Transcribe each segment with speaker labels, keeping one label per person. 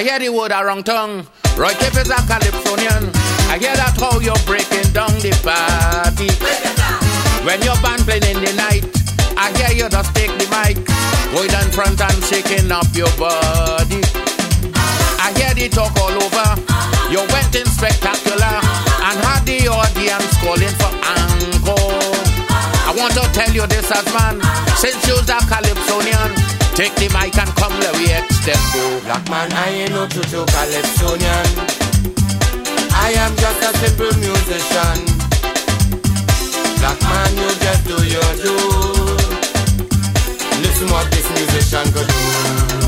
Speaker 1: I hear the word around tongue. Roy Kip is a Calypsonian. I hear that how you're breaking down the party. When your band playing in the night, I hear you just take the mic, go down front and shaking up your body. I hear the talk all over. You went in spectacular and had the audience calling for encore. I want to tell you this as man, since you're a Calypsonian, take the mic and come let we extend go.
Speaker 2: Black man, I ain't no true Calypsonian. I am just a simple musician. Black man, you just do your do. Listen what this musician could do.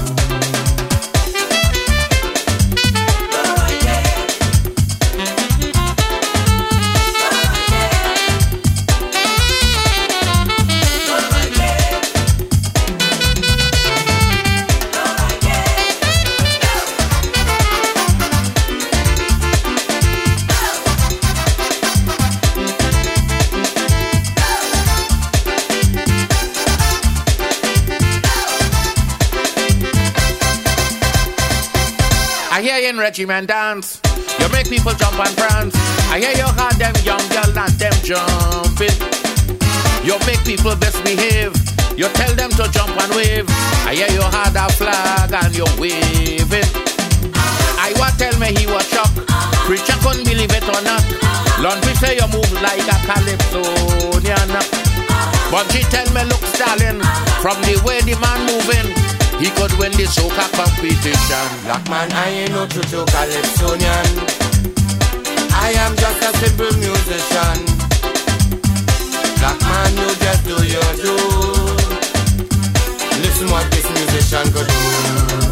Speaker 1: I hear you in regiment dance. You make people jump and prance. I hear you had them young girl and them jumping. You make people misbehave. You tell them to jump and wave. I hear you had a flag and you waving. I want tell me he was shocked. Preacher couldn't believe it or not. Laundry say you move like a Calypsonian. But she tell me look darling, from the way the man moving, he could win the soca competition.
Speaker 2: Black man, I ain't no true Calypsonian. I am just a simple musician. Black man, you just do your do. Listen what this musician could do.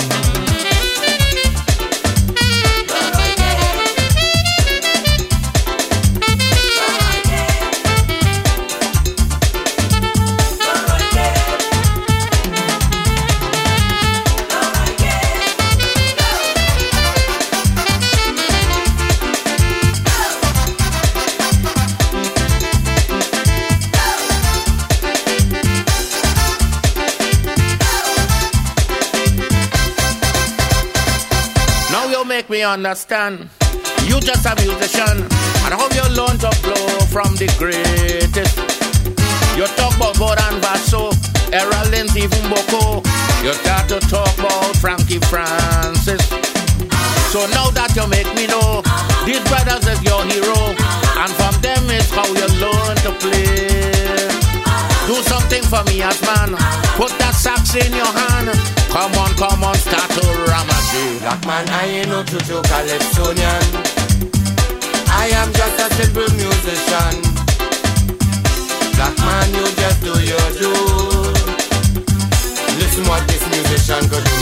Speaker 1: Make me understand, you just a musician, and how you learn to blow from the greatest. You talk about God and Basso, Errol Lynch, even Boko. You start to talk about Frankie Francis. So now that you make me know, these brothers is your hero, and from them is how you learn to play. Do something for me as man, put that sax in your hand. Come on, start to ramage.
Speaker 2: Black man, I ain't no true Calypsonian. I am just a simple musician. Black man, you just do your do. Listen what this musician could do.